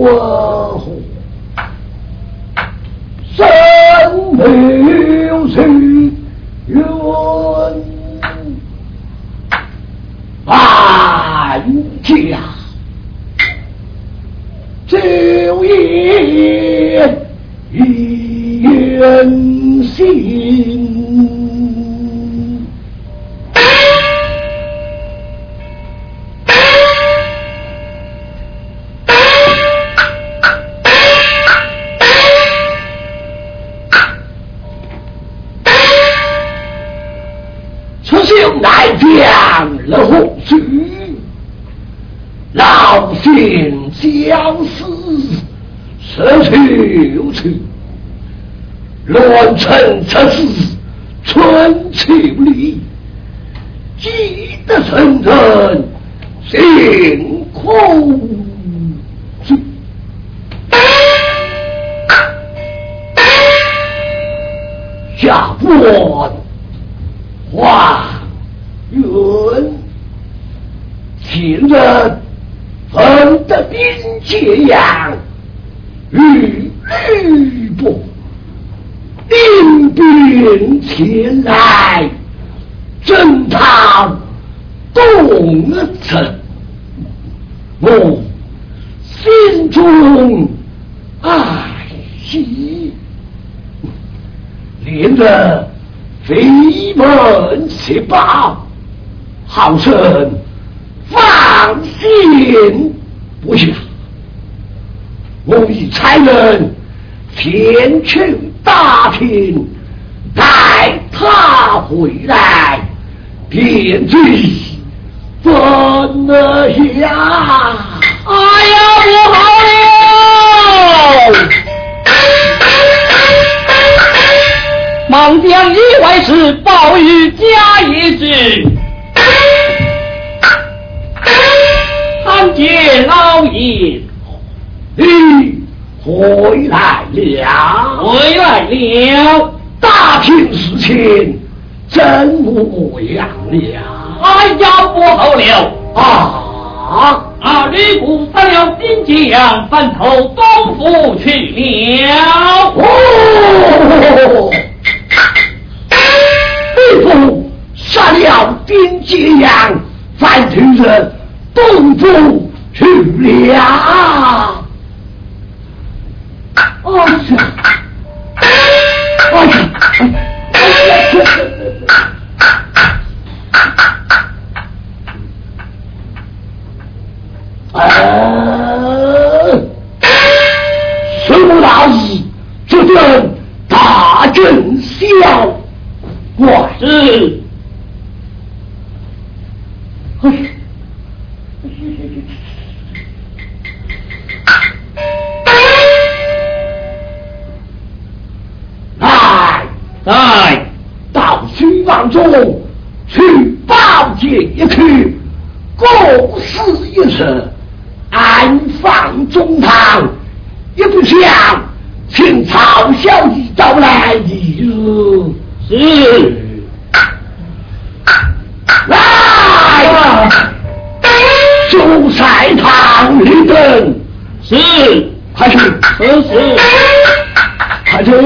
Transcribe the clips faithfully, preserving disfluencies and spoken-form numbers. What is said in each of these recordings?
我生命是缘，万家昼夜远行。乃将了后续，老心相思，失去又去，乱臣之事，春秋里，记得深人辛苦去。下官话。云前人分得兵解阳，与吕布领兵前来，征讨东城。我心中哀惜，连着飞门七宝。好生放心不下，我已差人前去打听，待他回来，便知怎么样。 哎呀，不好了！忙将意外事报与家业之。参见老爷， 你回来了， 回来了。 打听事情怎么样了？ 哎呀，不好了啊！ 啊！吕布杀了兵将，反投东府去了。 哦，吕布杀了兵将，反投人东府去了。哎呀！哎呀！哎呀！呃，什么大事？这顿大阵小怪是。 哎，来来， 到书房中去报捷一去，共事一事，安放中堂，也不想请曹小姐招来一日。 是。 来，就晒堂里等。 是。 快去。 是是。 快去。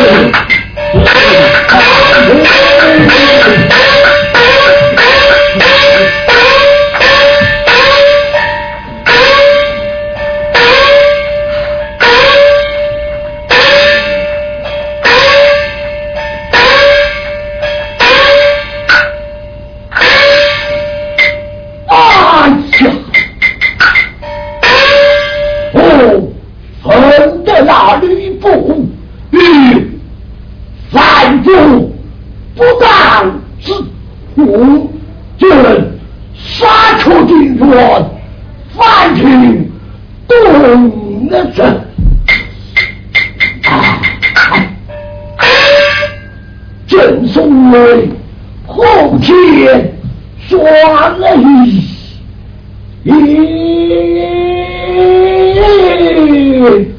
反去东城啊！正所谓后天算了一一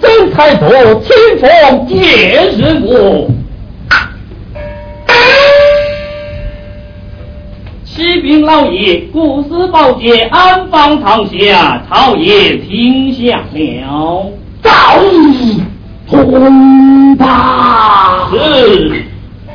真才多，清风见日我。启禀老爷，古寺宝剑安放堂下，朝野听响了。 早日通吧。 是。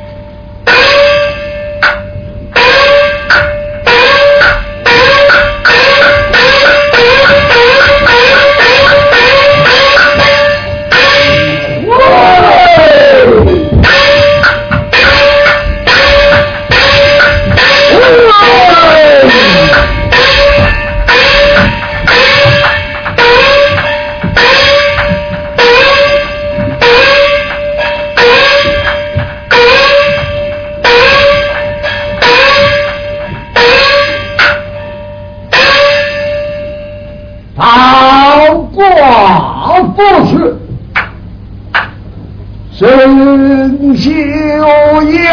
生修呀，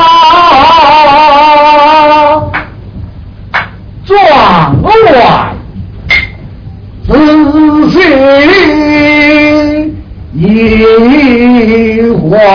状外自信一花，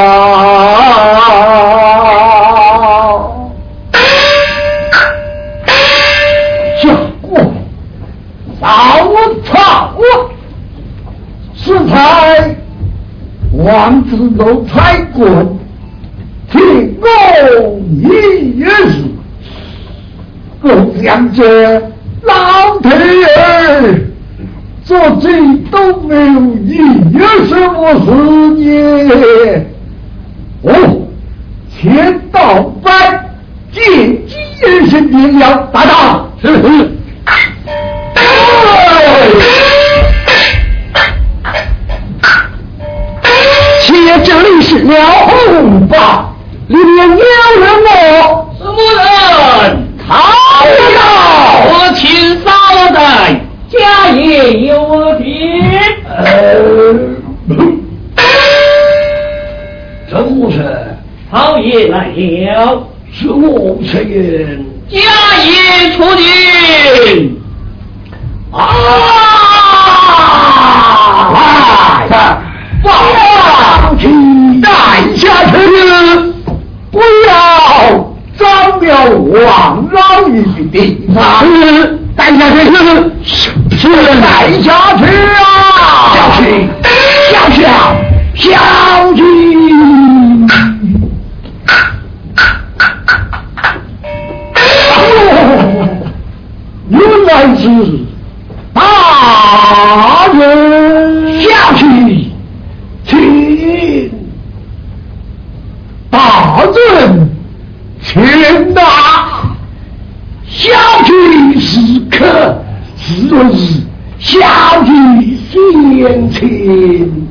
下过扫草是才王子都才滚，听我一日，共想着老太儿做这都没有一什么事业。哦，千道班见机人生定了，大大是是。且这里是了红吧，里面有人我什么人？ 逃到我请少代，家业有我听。 呃，怎么是？ 曹爷来了。 是我陈言。 家业出境。 啊！来，放弃带下去，不要脏了王老爷的地方。带下去是是带下去啊！下去，下去，下去。原来是大人，下去，请大人，请大下去时刻是下去先请，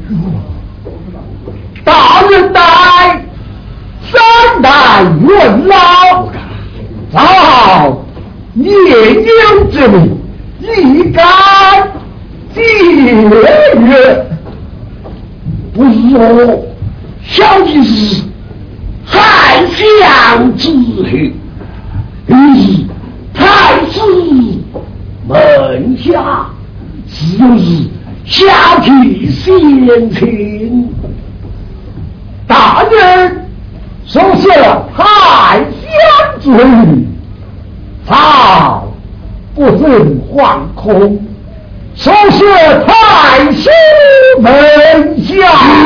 大人带三代元老，早也有之理，一干节约，不是说小的是汉相之黑，于是太师门下只是下去先请，大人说是汉相之黑，曹不胜惶恐，说是太师门下，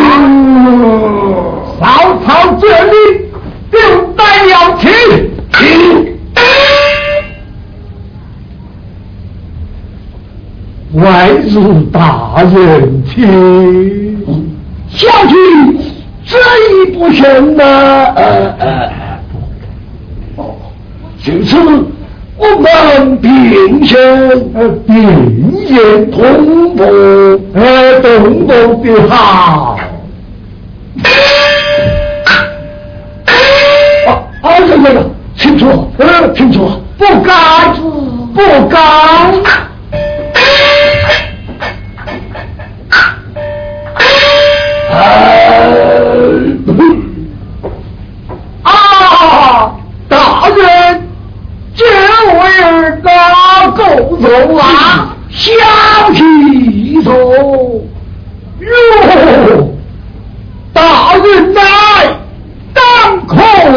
曹操这里就带了去，请外入大人请下去，这一不行呢？呃呃，哦，就是我们平生呃并肩同步，呃同步的好。啊啊！这个清楚，呃清楚，不该不该。啊！大人，这位儿大狗头啊，小气头，如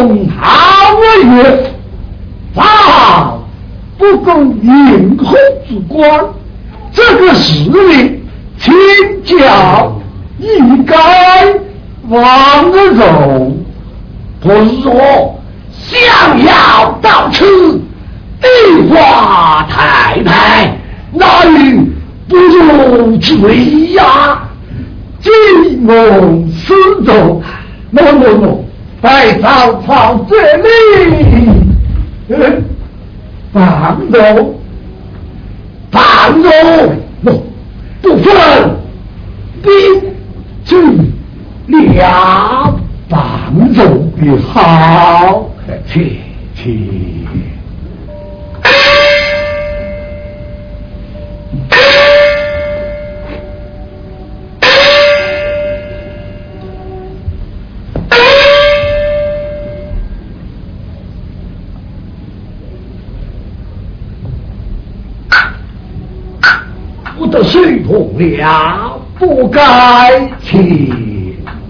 中好为乐，啊，不共迎后之光，这个实力请教一该王容，不是说想要到此地花太太，那与不如之为呀。金梦四周，喏喏喏，在早朝这里，嗯，放肉，放肉，喏，不分兵罪了，放肉的好，去去。不得水同了，不该去。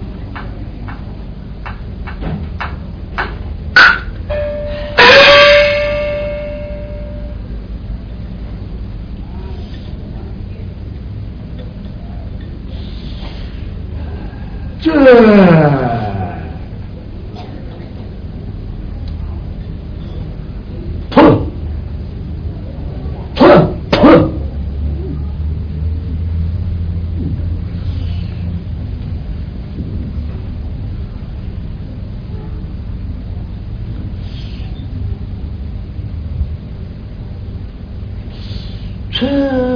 这砰砰砰，这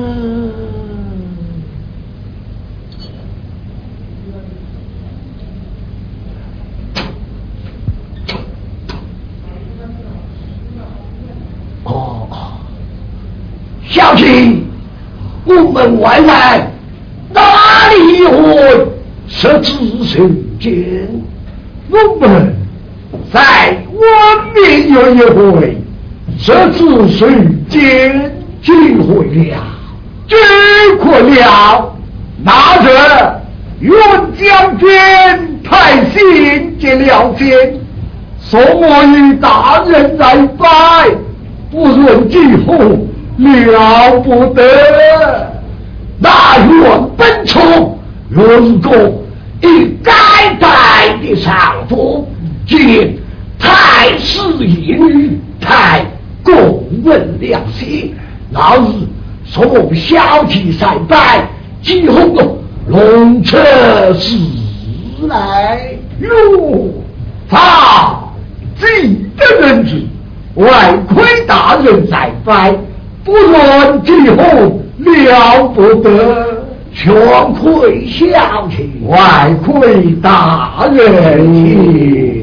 哦，小心，我们外来哪里会设置神间？我们在外面有一回设置神间聚会了，聚会了，拿着袁将军派信接了见，送我与大人来拜，不论今后了不得。那袁本初如果以该代的上夫，即太师一女，太公问良心，老日送我小弟三拜，今后龙车时来哟，他记得人之外亏大人在拜，不论今后了不得，全亏小弟，外亏大人。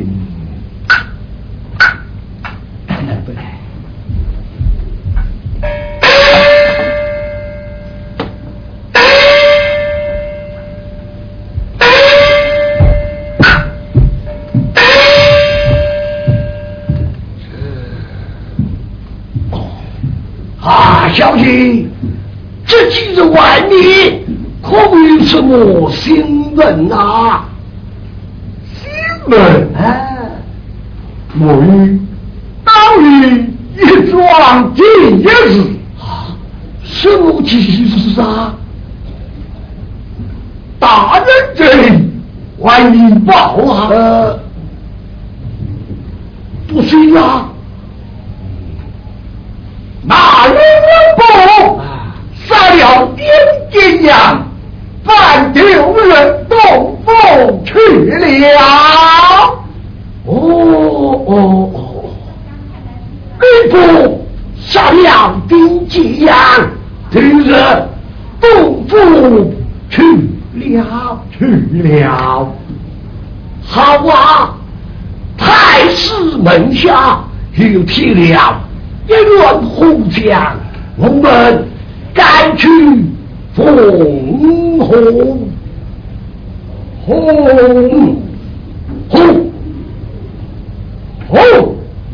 啊，小姐，这几日外面可有什么新闻啊？新闻啊，某日当日一桩吉事啊，什么吉事啊？大人这里还你报啊？呃，不是呀。那人不杀了丁金阳，反丢人东风去了。哦哦哦，吕布杀了丁金阳，丢人东风去了去了。好啊，太师门下又提了一员虎将，我们赶去封红红红红，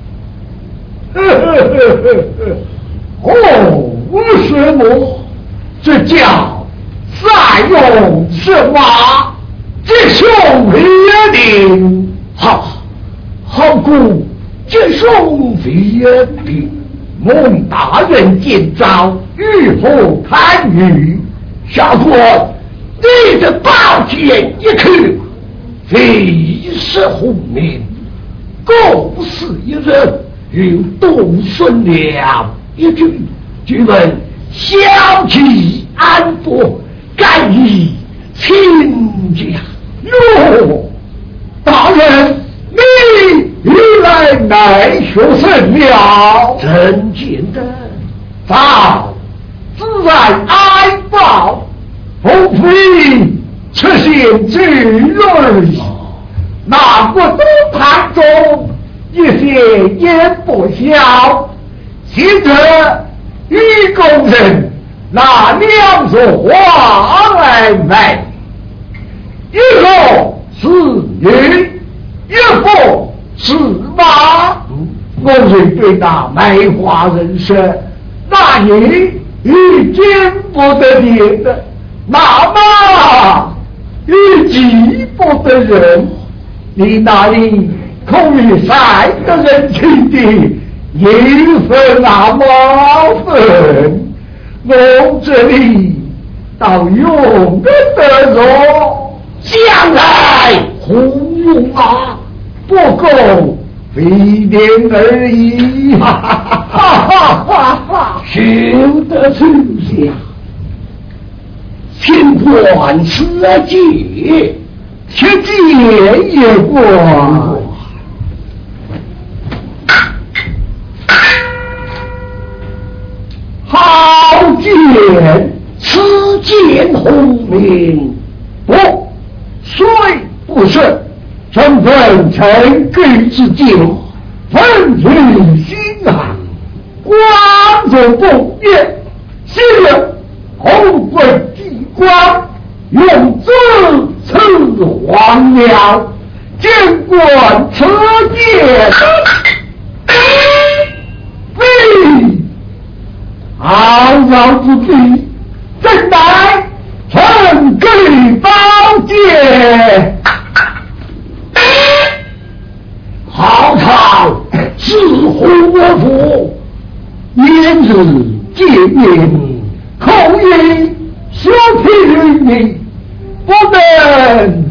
哦，什么？这叫再用什么？这兄弟定好。 好故接送飞燕兵，蒙大人见召，如何堪舆？下官对着宝剑一刻，非是红名，共是一人，又动顺了一句，据问小气安博，敢以亲家哟，大人。你你来奈学甚了？真见得，早自然哀报，奉非出现之人，那国东堂中一些也不小，现在与工人那两座花来卖，以后是女。一不是马，我认对那卖花人说，那你已经不得脸的，那马已记不得人，你那里空于晒的人情的一分那毛分，我这里倒用得得着，将来胡用啊！不够非典而已，哈哈哈哈哈哈！休得出下，先管此戒，切戒也过。好见此剑红名，不虽不是。身份臣贵之境，分取心寒，光宗不灭，昔日红贵机关，用之赐皇庙，监管此界，非昂扬之地，怎乃臣贵宝剑？好朝自护我府，年日见面，口音小平民，不能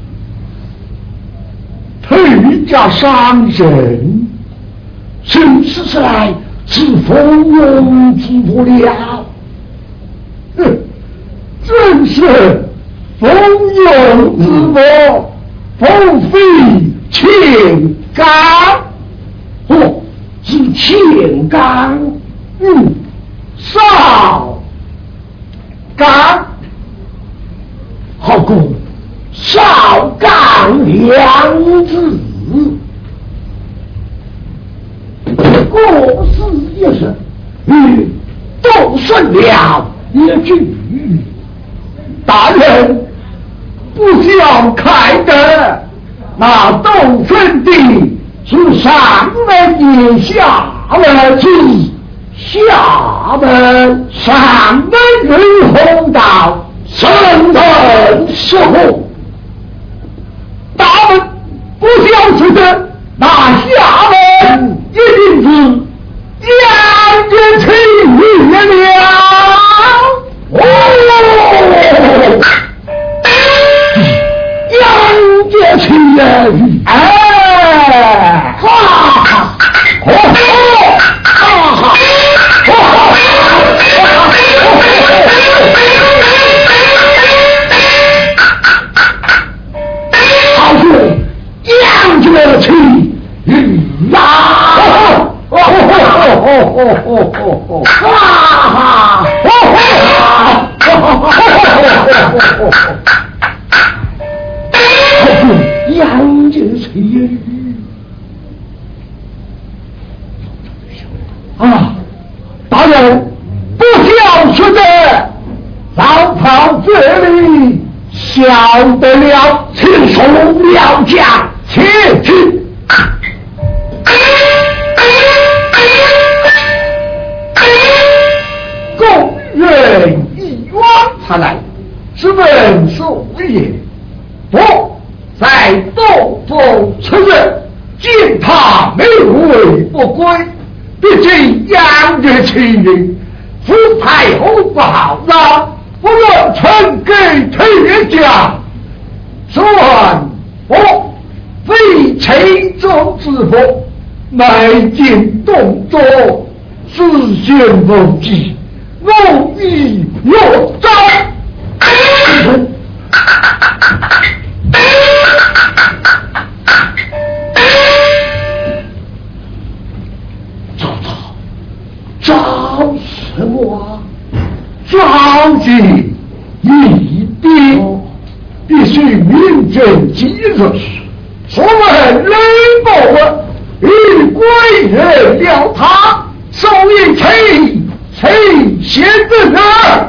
推家伤人，甚至是来是蜂拥之不了。哼，真是蜂拥之魔，风非欠干，哦，是欠干，嗯，少干，好故少干两字，过世一声，与都顺了一句，大人不想开的。那东分地是上门也下门去，下门上门人红道，上门是红。大门不晓出的，那下门一定是两人情缘了。哦。杨家情人，哎，哈哈，哈哈，哈哈，好说杨家情人呀，哈哈，杨家情啊，大人不孝顺的，早跑这里晓得了，请送了家且去。公人一往他来，是闻所也。不在东风出日， 见他没为不归，毕竟养着其人，夫太后不好了，不论臣给退将，算不非秦州之福，乃见动作，自先不及，我亦有招。找找找什么啊？找进一定必须名正今日，所谓雷暴与归人了他，手一谁谁先得呢？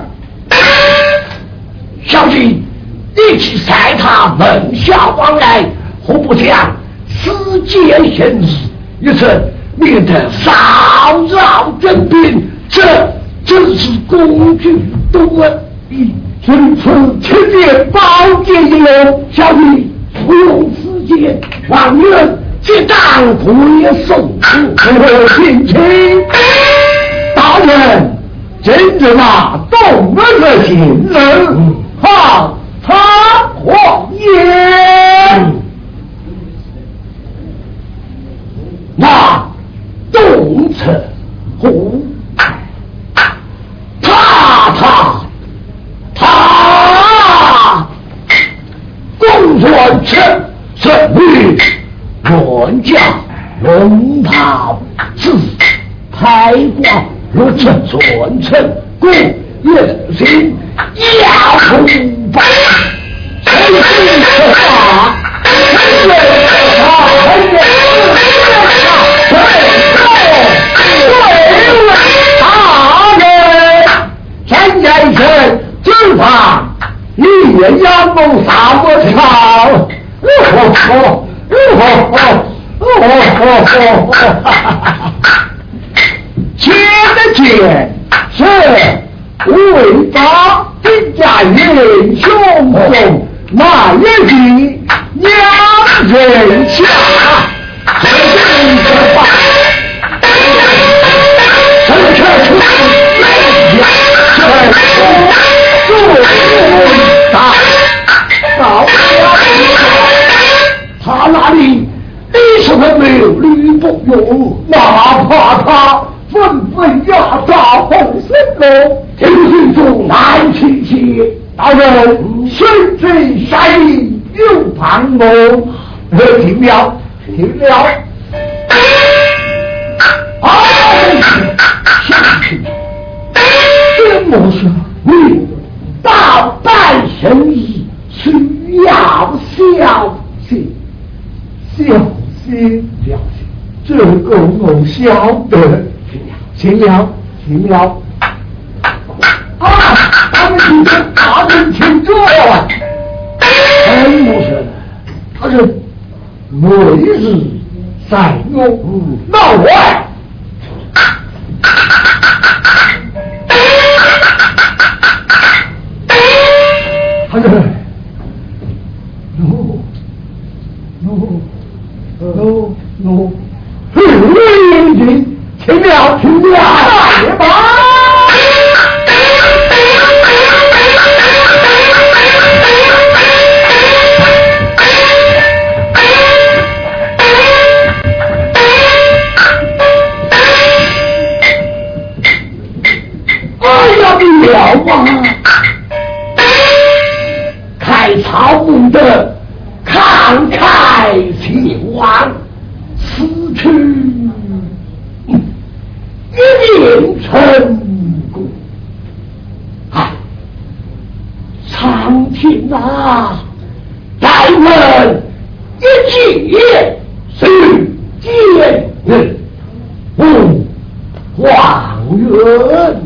小弟一起塞他门下往来，何不将私结先日，一次免得骚扰征兵，这真是工具多啊！孙此切戒保洁一流，小弟不用私结，让人接当归送出亲亲。大人真正那动了这心人，好他狂言，那动词胡他他他公孙臣神律乱将龙袍自开光如陈孙臣故人心要出发，谁是这话？谁人这话？谁人这话？谁人大人？三先生知法，你也要谋杀我朝？哦哦哦哦哦哦哦！接的接是为法兵家英雄中，那也是娘人下，这是这话，这却是人家这做做大到了他那里一时还没有吕不用，哪怕他纷纷压榨红生龙，听信中难清晰。大人，孙贼善意有旁谋，停了，停了。哎，下去，这么说，你大办生意需要小心，小心，小心。这个我晓得。行了，行了，啊！他们请这大人请这呀，陈牧师，他是每日在用闹外，他是 no no no no， 嘿，听了，听了，来吧！哎呀，你了啊！开草木的慷慨激昂，此去一定成功。哎，苍天啊，再问一件是奸人，不荒原。